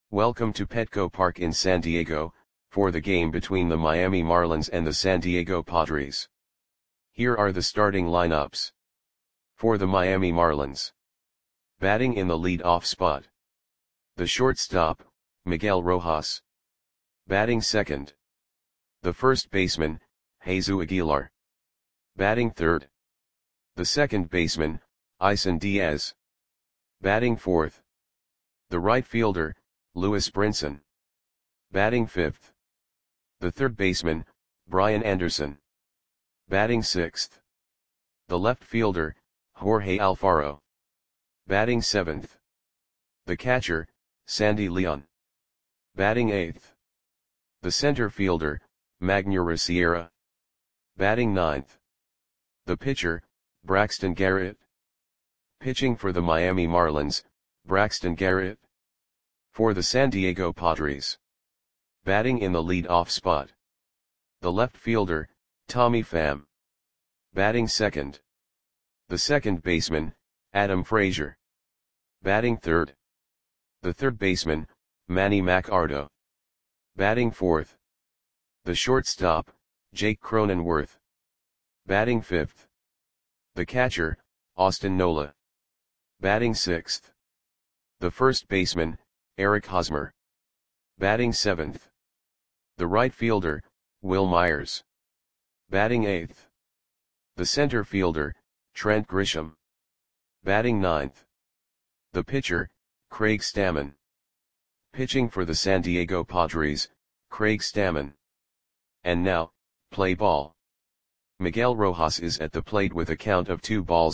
Welcome to Petco Park in San Diego, for the game between the Miami Marlins and the San Diego Padres. Here are the starting lineups. For the Miami Marlins. Batting in the lead-off spot. The shortstop, Miguel Rojas. Batting second. The first baseman, Jesus Aguilar. Batting third. The second baseman, Isan Diaz. Batting fourth. The right fielder, Lewis Brinson. Batting fifth. The third baseman, Brian Anderson. Batting sixth. The left fielder, Jorge Alfaro. Batting seventh. The catcher, Sandy Leon. Batting eighth. The center fielder, Magneuris Sierra. Batting ninth. The pitcher, Braxton Garrett. Pitching for the Miami Marlins, Braxton Garrett. For the San Diego Padres. Batting in the lead-off spot. The left fielder, Tommy Pham. Batting second. The second baseman, Adam Frazier. Batting third. The third baseman, Manny Machado. Batting fourth. The shortstop, Jake Cronenworth. Batting fifth. The catcher, Austin Nola. Batting sixth. The first baseman, Eric Hosmer. Batting seventh. The right fielder, Will Myers. Batting eighth. The center fielder, Trent Grisham. Batting ninth. The pitcher, Craig Stammen. Pitching for the San Diego Padres, Craig Stammen. And now, play ball. Miguel Rojas is at the plate with a count of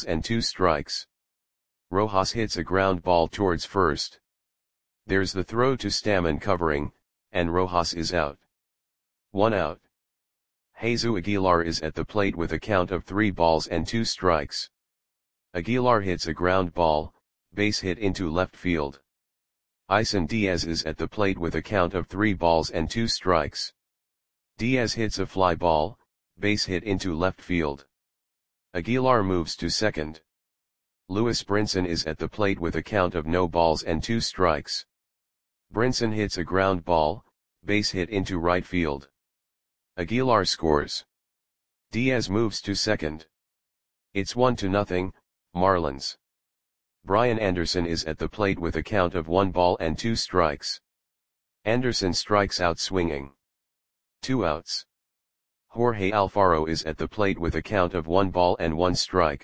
2-2. Rojas hits a ground ball towards first. There's the throw to Stammen covering, and Rojas is out. 1 out. Jesus Aguilar is at the plate with a count of 3-2. Aguilar hits a ground ball, base hit into left field. Isan Diaz is at the plate with a count of 3-2. Diaz hits a fly ball, base hit into left field. Aguilar moves to second. Lewis Brinson is at the plate with a count of 0-2. Brinson hits a ground ball, base hit into right field. Aguilar scores. Diaz moves to second. It's 1-0, Marlins. Brian Anderson is at the plate with a count of 1-2. Anderson strikes out swinging. 2 outs. Jorge Alfaro is at the plate with a count of 1-1.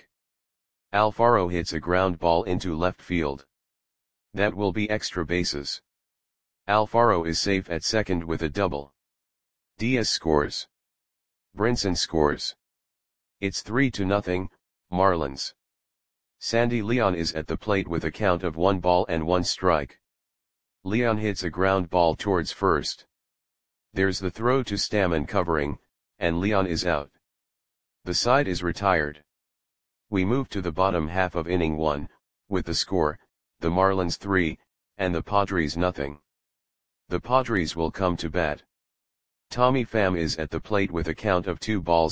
Alfaro hits a ground ball into left field. That will be extra bases. Alfaro is safe at second with a double. Diaz scores. Brinson scores. It's 3-0, Marlins. Sandy Leon is at the plate with a count of 1-1. Leon hits a ground ball towards first. There's the throw to Stammen covering, and Leon is out. The side is retired. We move to the bottom half of inning 1, with the score, the Marlins 3, and the Padres nothing. The Padres will come to bat. Tommy Pham is at the plate with a count of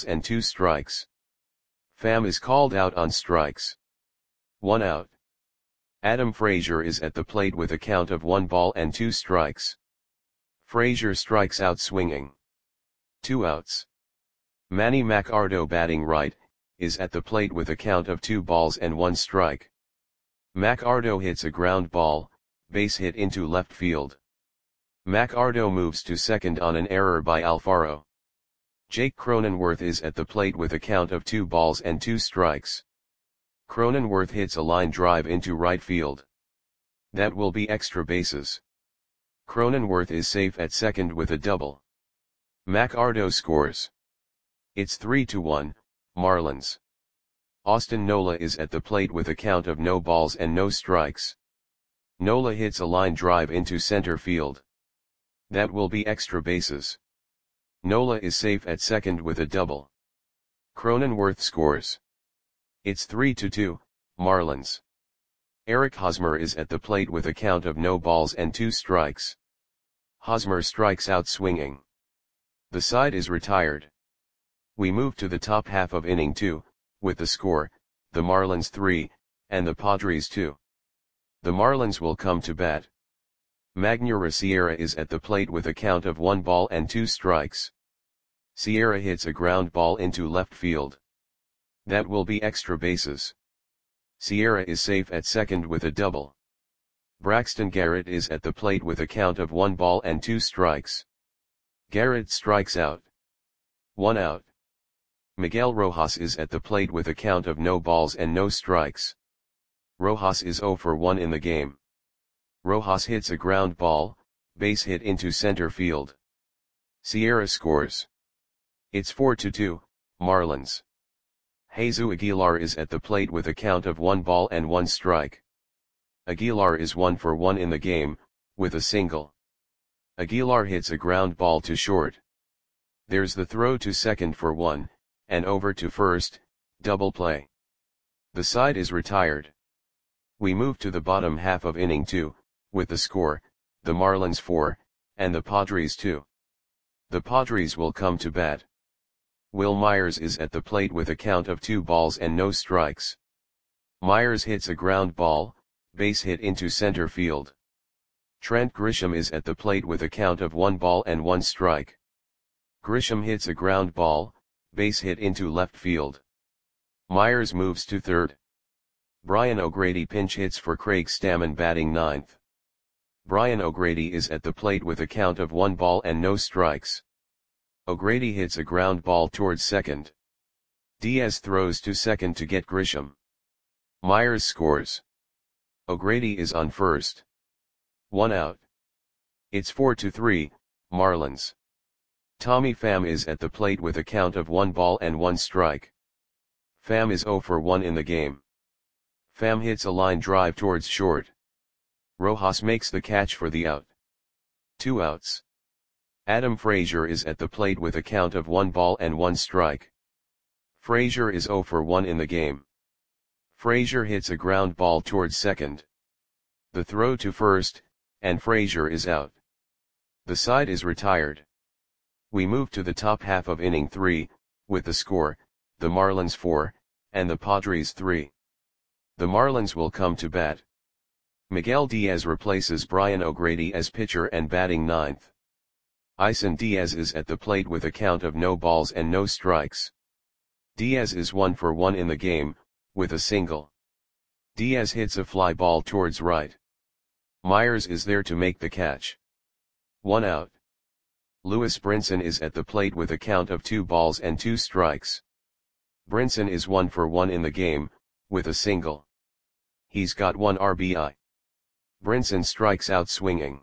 2-2. Pham is called out on strikes. 1 out. Adam Frazier is at the plate with a count of 1-2. Frazier strikes out swinging. 2 outs. Manny Machado batting right, is at the plate with a count of 2-1. Machado hits a ground ball, base hit into left field. Machado moves to second on an error by Alfaro. Jake Cronenworth is at the plate with a count of 2-2. Cronenworth hits a line drive into right field. That will be extra bases. Cronenworth is safe at second with a double. Machado scores. It's 3-1, Marlins. Austin Nola is at the plate with a count of 0-0. Nola hits a line drive into center field. That will be extra bases. Nola is safe at second with a double. Cronenworth scores. It's 3-2, Marlins. Eric Hosmer is at the plate with a count of 0-2. Hosmer strikes out swinging. The side is retired. We move to the top half of inning 2, with the score, the Marlins 3, and the Padres 2. The Marlins will come to bat. Magnura Sierra is at the plate with a count of 1 ball and 2 strikes. Sierra hits a ground ball into left field. That will be extra bases. Sierra is safe at second with a double. Braxton Garrett is at the plate with a count of 1 ball and 2 strikes. Garrett strikes out. 1 out. Miguel Rojas is at the plate with a count of no balls and no strikes. Rojas is 0 for 1 in the game. Rojas hits a ground ball, base hit into center field. Sierra scores. It's 4-2, Marlins. Jesus Aguilar is at the plate with a count of 1 ball and 1 strike. Aguilar is 1 for 1 in the game, with a single. Aguilar hits a ground ball to short. There's the throw to second for 1, and over to first, double play. The side is retired. We move to the bottom half of inning 2, with the score, the Marlins 4, and the Padres 2. The Padres will come to bat. Will Myers is at the plate with a count of 2 balls and no strikes. Myers hits a ground ball, base hit into center field. Trent Grisham is at the plate with a count of 1 ball and 1 strike. Grisham hits a ground ball, base hit into left field. Myers moves to third. Brian O'Grady pinch hits for Craig Stammen batting ninth. Brian O'Grady is at the plate with a count of 1 ball and no strikes. O'Grady hits a ground ball towards second. Diaz throws to second to get Grisham. Myers scores. O'Grady is on first. 1 out. It's 4-3, Marlins. Tommy Pham is at the plate with a count of 1 ball and 1 strike. Pham is 0 for 1 in the game. Pham hits a line drive towards short. Rojas makes the catch for the out. 2 outs. Adam Frazier is at the plate with a count of 1 ball and 1 strike. Frazier is 0 for 1 in the game. Frazier hits a ground ball towards second. The throw to first, and Frazier is out. The side is retired. We move to the top half of inning 3, with the score, the Marlins 4, and the Padres 3. The Marlins will come to bat. Miguel Diaz replaces Brian O'Grady as pitcher and batting ninth. Isan Diaz is at the plate with a count of no balls and no strikes. Diaz is 1 for 1 in the game, with a single. Diaz hits a fly ball towards right. Myers is there to make the catch. 1 out. Lewis Brinson is at the plate with a count of 2 balls and 2 strikes. Brinson is 1 for 1 in the game, with a single. He's got 1 RBI. Brinson strikes out swinging.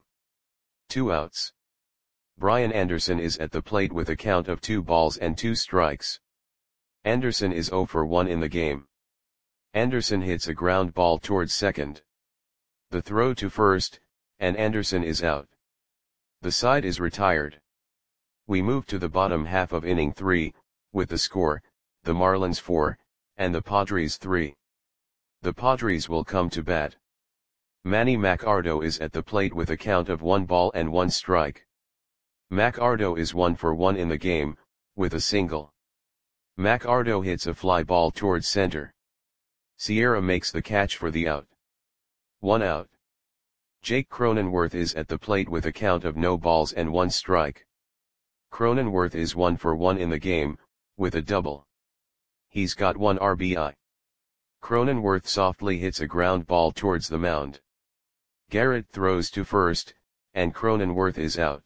2 outs. Brian Anderson is at the plate with a count of 2 balls and 2 strikes. Anderson is 0 for 1 in the game. Anderson hits a ground ball towards second. The throw to first, and Anderson is out. The side is retired. We move to the bottom half of inning 3, with the score, the Marlins 4, and the Padres 3. The Padres will come to bat. Manny Machado is at the plate with a count of 1 ball and 1 strike. Machado is 1 for 1 in the game, with a single. Machado hits a fly ball towards center. Sierra makes the catch for the out. 1 out. Jake Cronenworth is at the plate with a count of no balls and 1 strike. Cronenworth is 1 for 1 in the game, with a double. He's got 1 RBI. Cronenworth softly hits a ground ball towards the mound. Garrett throws to first, and Cronenworth is out.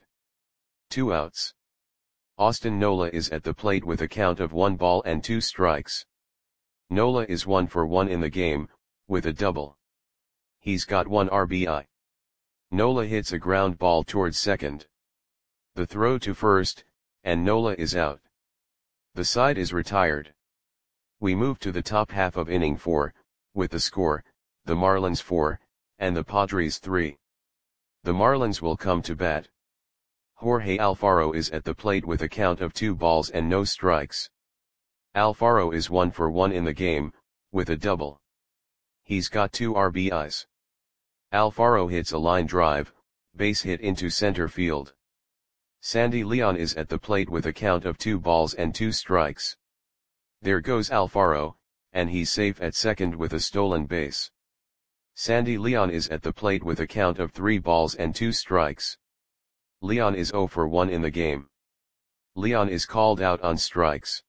2 outs. Austin Nola is at the plate with a count of 1 ball and 2 strikes. Nola is 1 for 1 in the game, with a double. He's got 1 RBI. Nola hits a ground ball towards second. The throw to first, and Nola is out. The side is retired. We move to the top half of inning 4, with the score, the Marlins 4, and the Padres 3. The Marlins will come to bat. Jorge Alfaro is at the plate with a count of 2 balls and no strikes. Alfaro is 1 for 1 in the game, with a double. He's got 2 RBIs. Alfaro hits a line drive, base hit into center field. Sandy Leon is at the plate with a count of 2 balls and 2 strikes. There goes Alfaro, and he's safe at second with a stolen base. Sandy Leon is at the plate with a count of 3 balls and 2 strikes. Leon is 0 for 1 in the game. Leon is called out on strikes.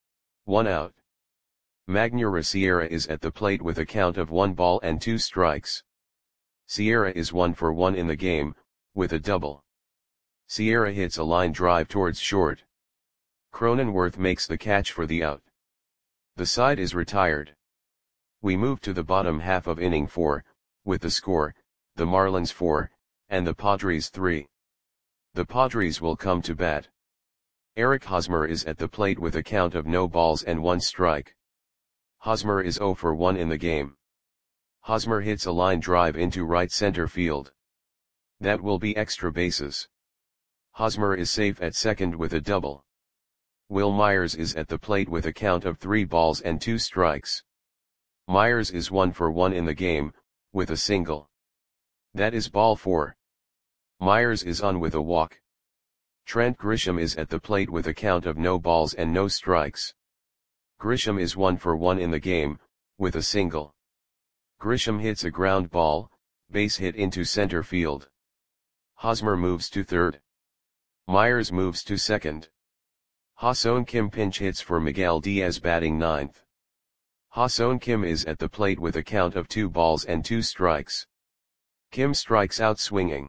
1 out. Magnura Sierra is at the plate with a count of 1 ball and 2 strikes. Sierra is 1 for 1 in the game, with a double. Sierra hits a line drive towards short. Cronenworth makes the catch for the out. The side is retired. We move to the bottom half of inning 4, with the score, the Marlins 4, and the Padres 3. The Padres will come to bat. Eric Hosmer is at the plate with a count of no balls and 1 strike. Hosmer is 0 for 1 in the game. Hosmer hits a line drive into right center field. That will be extra bases. Hosmer is safe at second with a double. Will Myers is at the plate with a count of 3 balls and 2 strikes. Myers is 1 for 1 in the game, with a single. That is ball 4. Myers is on with a walk. Trent Grisham is at the plate with a count of no balls and no strikes. Grisham is 1 for 1 in the game, with a single. Grisham hits a ground ball, base hit into center field. Hosmer moves to third. Myers moves to second. Ha-Seong Kim pinch hits for Miguel Diaz batting ninth. Ha-Seong Kim is at the plate with a count of 2 balls and 2 strikes. Kim strikes out swinging.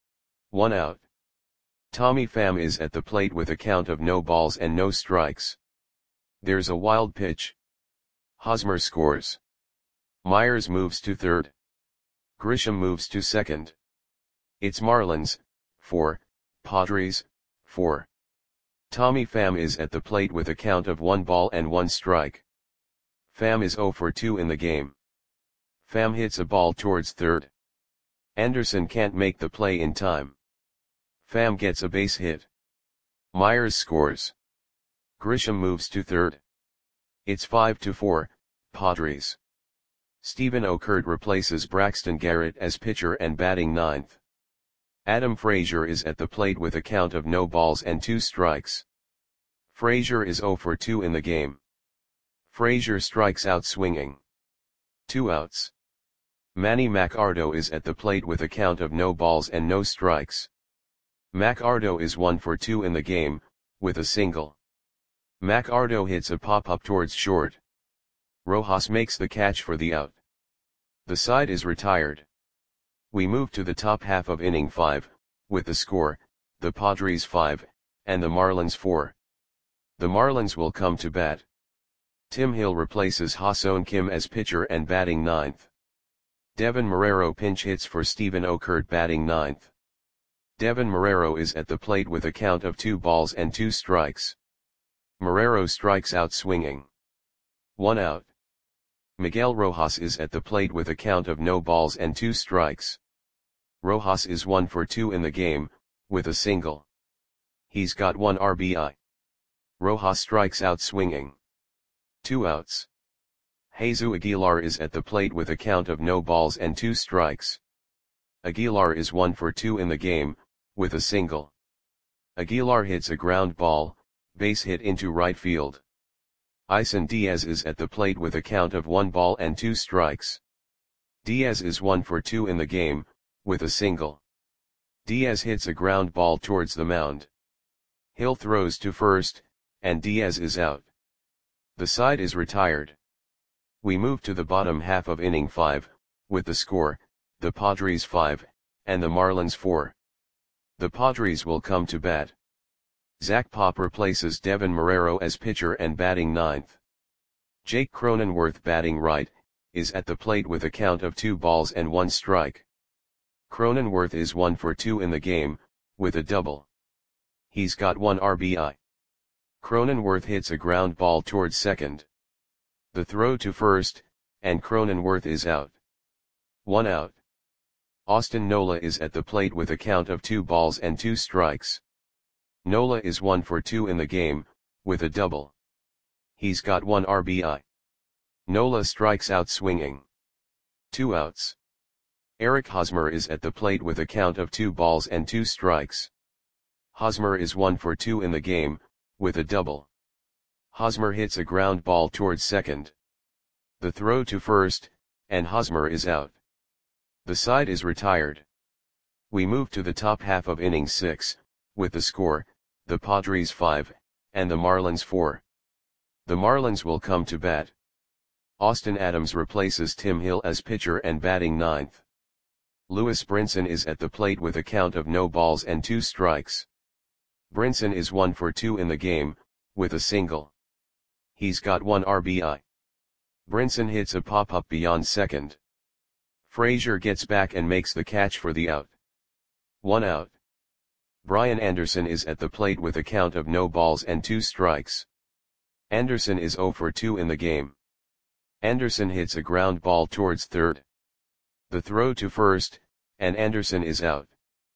1 out. Tommy Pham is at the plate with a count of no balls and no strikes. There's a wild pitch. Hosmer scores. Myers moves to third. Grisham moves to second. It's Marlins, 4, Padres, 4. Tommy Pham is at the plate with a count of 1 ball and 1 strike. Pham is 0 for 2 in the game. Pham hits a ball towards third. Anderson can't make the play in time. Pham gets a base hit. Myers scores. Grisham moves to third. It's 5-4, Padres. Stephen Okert replaces Braxton Garrett as pitcher and batting ninth. Adam Frazier is at the plate with a count of no balls and 2 strikes. Frazier is 0 for 2 in the game. Frazier strikes out swinging. 2 outs. Manny Machado is at the plate with a count of no balls and no strikes. Machado is 1 for 2 in the game, with a single. Machado hits a pop-up towards short. Rojas makes the catch for the out. The side is retired. We move to the top half of inning 5, with the score, the Padres 5, and the Marlins 4. The Marlins will come to bat. Tim Hill replaces Ha-Seong Kim as pitcher and batting ninth. Devin Marrero pinch hits for Stephen Okert batting ninth. Devin Marrero is at the plate with a count of 2 balls and 2 strikes. Marrero strikes out swinging. 1 out. Miguel Rojas is at the plate with a count of no balls and 2 strikes. Rojas is 1 for 2 in the game, with a single. He's got 1 RBI. Rojas strikes out swinging. 2 outs. Jesus Aguilar is at the plate with a count of no balls and 2 strikes. Aguilar is 1 for 2 in the game, with a single. Aguilar hits a ground ball, base hit into right field. Isan Diaz is at the plate with a count of 1 ball and 2 strikes. Diaz is 1 for 2 in the game, with a single. Diaz hits a ground ball towards the mound. Hill throws to first, and Diaz is out. The side is retired. We move to the bottom half of inning 5, with the score, the Padres 5, and the Marlins 4. The Padres will come to bat. Zach Pop replaces Devin Marrero as pitcher and batting ninth. Jake Cronenworth batting right, is at the plate with a count of 2 balls and 1 strike. Cronenworth is 1 for 2 in the game, with a double. He's got 1 RBI. Cronenworth hits a ground ball towards second. The throw to first, and Cronenworth is out. 1 out. Austin Nola is at the plate with a count of 2 balls and 2 strikes. Nola is 1 for 2 in the game, with a double. He's got 1 RBI. Nola strikes out swinging. 2 outs. Eric Hosmer is at the plate with a count of 2 balls and 2 strikes. Hosmer is 1 for 2 in the game, with a double. Hosmer hits a ground ball towards second. The throw to first, and Hosmer is out. The side is retired. We move to the top half of inning 6, with the score, the Padres 5, and the Marlins 4. The Marlins will come to bat. Austin Adams replaces Tim Hill as pitcher and batting ninth. Lewis Brinson is at the plate with a count of no balls and 2 strikes. Brinson is 1 for 2 in the game, with a single. He's got 1 RBI. Brinson hits a pop-up beyond second. Frazier gets back and makes the catch for the out. 1 out. Brian Anderson is at the plate with a count of no balls and 2 strikes. Anderson is 0 for 2 in the game. Anderson hits a ground ball towards third. The throw to first, and Anderson is out.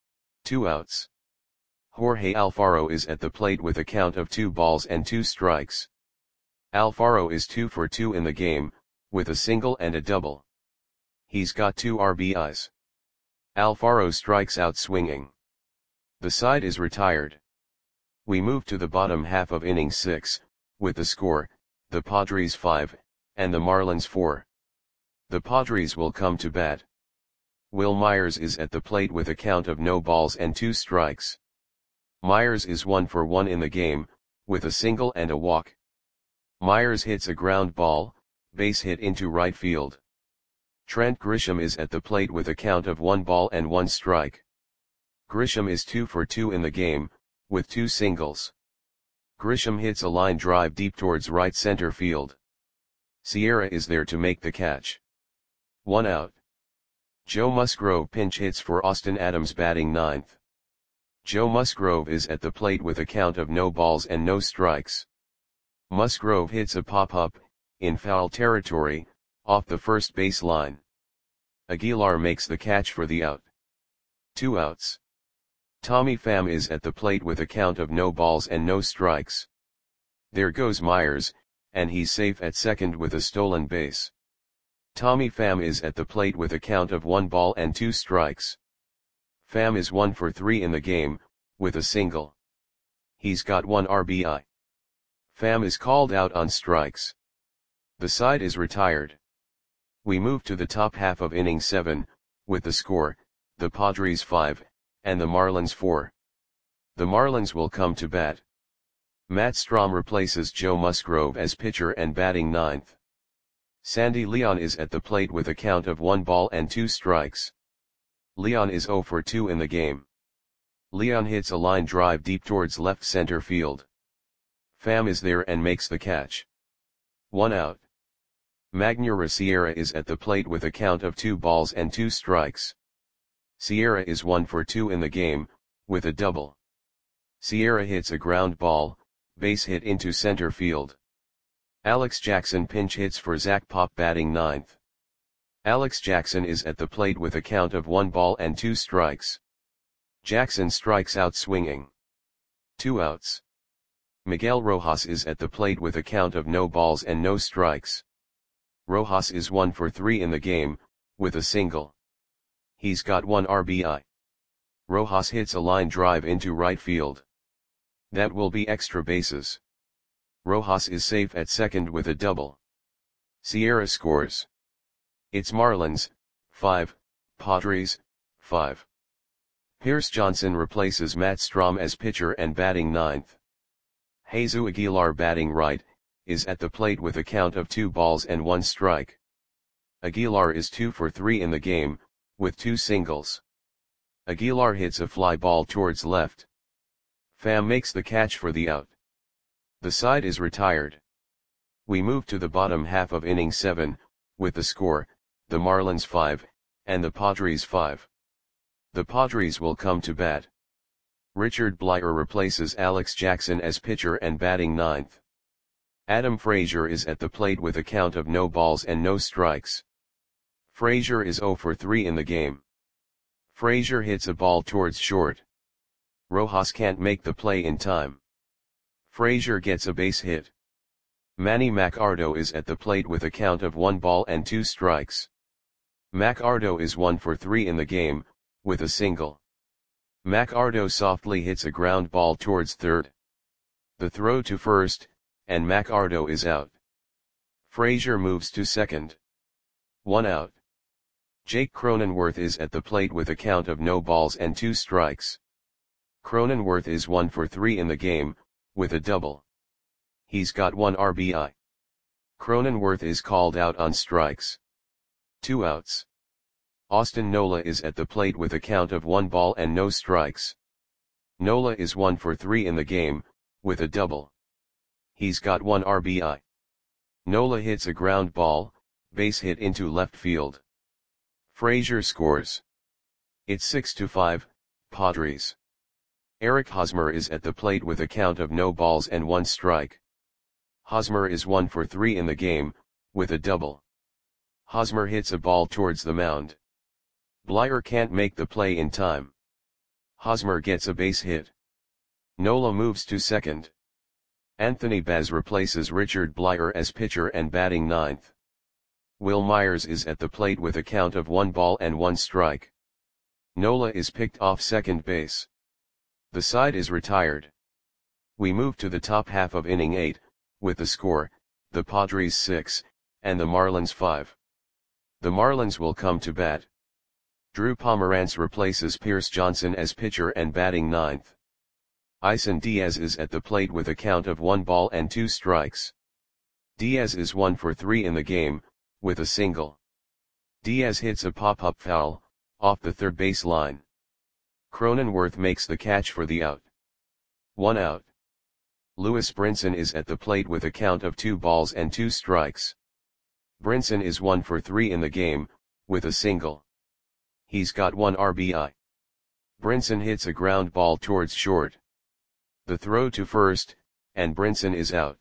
2 outs. Jorge Alfaro is at the plate with a count of 2 balls and 2 strikes. Alfaro is 2 for 2 in the game, with a single and a double. He's got 2 RBIs. Alfaro strikes out swinging. The side is retired. We move to the bottom half of inning 6, with the score, the Padres 5, and the Marlins 4. The Padres will come to bat. Will Myers is at the plate with a count of no balls and 2 strikes. Myers is 1 for 1 in the game, with a single and a walk. Myers hits a ground ball, base hit into right field. Trent Grisham is at the plate with a count of 1 ball and 1 strike. Grisham is 2 for 2 in the game, with 2 singles. Grisham hits a line drive deep towards right center field. Sierra is there to make the catch. 1 out. Joe Musgrove pinch hits for Austin Adams batting ninth. Joe Musgrove is at the plate with a count of no balls and no strikes. Musgrove hits a pop-up, in foul territory, off the first base line. Aguilar makes the catch for the out. 2 outs. Tommy Pham is at the plate with a count of no balls and no strikes. There goes Myers, and he's safe at second with a stolen base. Tommy Pham is at the plate with a count of 1 ball and 2 strikes. Pham is 1 for 3 in the game, with a single. He's got 1 RBI. Pham is called out on strikes. The side is retired. We move to the top half of inning 7, with the score, the Padres 5, and the Marlins 4. The Marlins will come to bat. Matt Strahm replaces Joe Musgrove as pitcher and batting ninth. Sandy Leon is at the plate with a count of 1 ball and 2 strikes. Leon is 0 for 2 in the game. Leon hits a line drive deep towards left center field. Pham is there and makes the catch. 1 out. Magneuris Sierra is at the plate with a count of 2 balls and 2 strikes. Sierra is 1 for 2 in the game, with a double. Sierra hits a ground ball, base hit into center field. Alex Jackson pinch hits for Zach Pop batting ninth. Alex Jackson is at the plate with a count of 1 ball and 2 strikes. Jackson strikes out swinging. 2 outs. Miguel Rojas is at the plate with a count of no balls and no strikes. Rojas is 1 for 3 in the game, with a single. He's got 1 RBI. Rojas hits a line drive into right field. That will be extra bases. Rojas is safe at second with a double. Sierra scores. It's Marlins, 5, Padres, 5. Pierce Johnson replaces Matt Strahm as pitcher and batting ninth. Jesus Aguilar batting right, is at the plate with a count of 2 balls and 1 strike. Aguilar is 2 for 3 in the game, with 2 singles. Aguilar hits a fly ball towards left. Pham makes the catch for the out. The side is retired. We move to the bottom half of inning 7, with the score, the Marlins 5, and the Padres 5. The Padres will come to bat. Richard Bleier replaces Alex Jackson as pitcher and batting ninth. Adam Frazier is at the plate with a count of no balls and no strikes. Frazier is 0 for 3 in the game. Frazier hits a ball towards short. Rojas can't make the play in time. Frazier gets a base hit. Manny Machado is at the plate with a count of 1 ball and 2 strikes. Machado is 1 for 3 in the game, with a single. Machado softly hits a ground ball towards third. The throw to first, and Machado is out. Frazier moves to second. 1 out. Jake Cronenworth is at the plate with a count of no balls and 2 strikes. Cronenworth is 1 for 3 in the game, with a double. He's got 1 RBI. Cronenworth is called out on strikes. 2 outs. Austin Nola is at the plate with a count of 1 ball and no strikes. Nola is 1 for 3 in the game, with a double. He's got 1 RBI. Nola hits a ground ball, base hit into left field. Frazier scores. It's 6-5, Padres. Eric Hosmer is at the plate with a count of no balls and 1 strike. Hosmer is 1 for 3 in the game, with a double. Hosmer hits a ball towards the mound. Blyer can't make the play in time. Hosmer gets a base hit. Nola moves to second. Anthony Baz replaces Richard Blyer as pitcher and batting ninth. Will Myers is at the plate with a count of 1 ball and 1 strike. Nola is picked off second base. The side is retired. We move to the top half of inning 8, with the score, the Padres 6, and the Marlins 5. The Marlins will come to bat. Drew Pomeranz replaces Pierce Johnson as pitcher and batting ninth. Isan Diaz is at the plate with a count of 1 ball and 2 strikes. Diaz is 1 for 3 in the game, with a single. Diaz hits a pop-up foul, off the third base line. Cronenworth makes the catch for the out. 1 out. Lewis Brinson is at the plate with a count of 2 balls and 2 strikes. Brinson is 1 for 3 in the game, with a single. He's got 1 RBI. Brinson hits a ground ball towards short. The throw to first, and Brinson is out.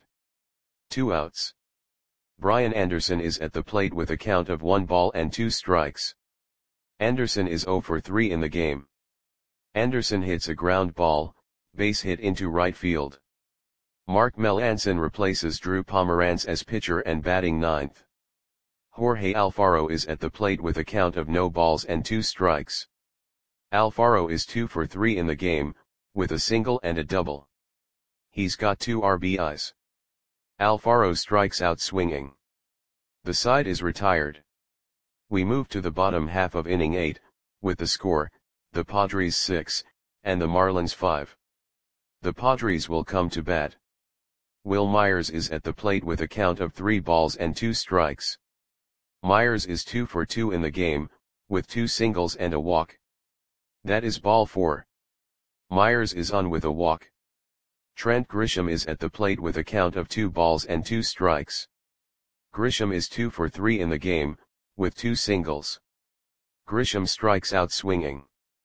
2 outs. Brian Anderson is at the plate with a count of 1 ball and 2 strikes. Anderson is 0 for 3 in the game. Anderson hits a ground ball, base hit into right field. Mark Melancon replaces Drew Pomeranz as pitcher and batting ninth. Jorge Alfaro is at the plate with a count of no balls and 2 strikes. Alfaro is 2 for 3 in the game, with a single and a double. He's got 2 RBIs. Alfaro strikes out swinging. The side is retired. We move to the bottom half of inning 8, with the score, the Padres 6, and the Marlins 5. The Padres will come to bat. Will Myers is at the plate with a count of 3 balls and 2 strikes. Myers is 2 for 2 in the game, with 2 singles and a walk. That is ball 4. Myers is on with a walk. Trent Grisham is at the plate with a count of 2 balls and 2 strikes. Grisham is 2 for 3 in the game, with 2 singles. Grisham strikes out swinging.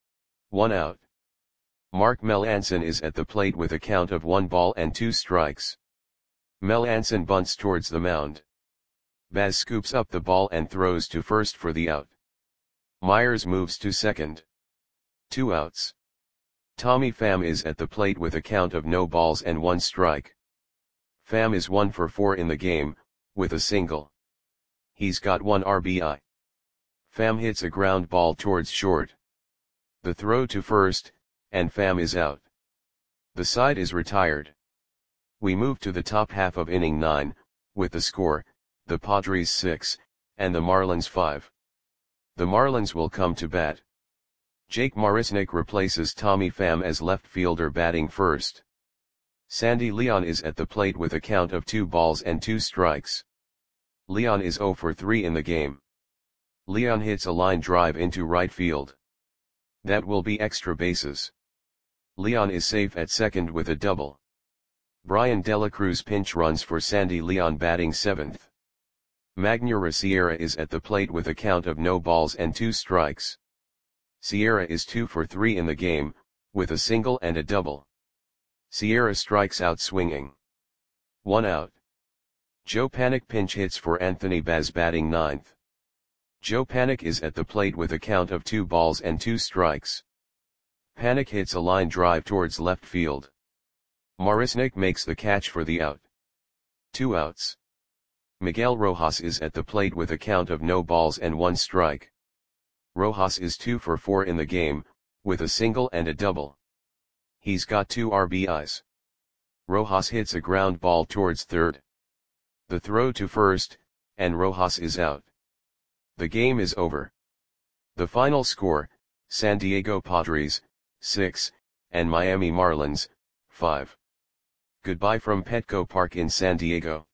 1 out. Mark Melancon is at the plate with a count of 1 ball and 2 strikes. Melancon bunts towards the mound. Baz scoops up the ball and throws to first for the out. Myers moves to second. 2 outs. Tommy Pham is at the plate with a count of no balls and 1 strike. Pham is 1 for 4 in the game, with a single. He's got 1 RBI. Pham hits a ground ball towards short. The throw to first, and Pham is out. The side is retired. We move to the top half of inning 9, with the score, the Padres 6, and the Marlins 5. The Marlins will come to bat. Jake Marisnick replaces Tommy Pham as left fielder batting first. Sandy Leon is at the plate with a count of 2 balls and 2 strikes. Leon is 0 for 3 in the game. Leon hits a line drive into right field. That will be extra bases. Leon is safe at second with a double. Brian Dela Cruz pinch runs for Sandy Leon batting 7th. Magneuris Sierra is at the plate with a count of no balls and 2 strikes. Sierra is 2 for 3 in the game, with a single and a double. Sierra strikes out swinging. 1 out. Joe Panik pinch hits for Anthony Baz batting 9th. Joe Panik is at the plate with a count of 2 balls and 2 strikes. Panik hits a line drive towards left field. Marisnick makes the catch for the out. 2 outs. Miguel Rojas is at the plate with a count of no balls and 1 strike. Rojas is 2 for 4 in the game, with a single and a double. He's got 2 RBIs. Rojas hits a ground ball towards third. The throw to first, and Rojas is out. The game is over. The final score, San Diego Padres, 6, and Miami Marlins, 5. Goodbye from Petco Park in San Diego.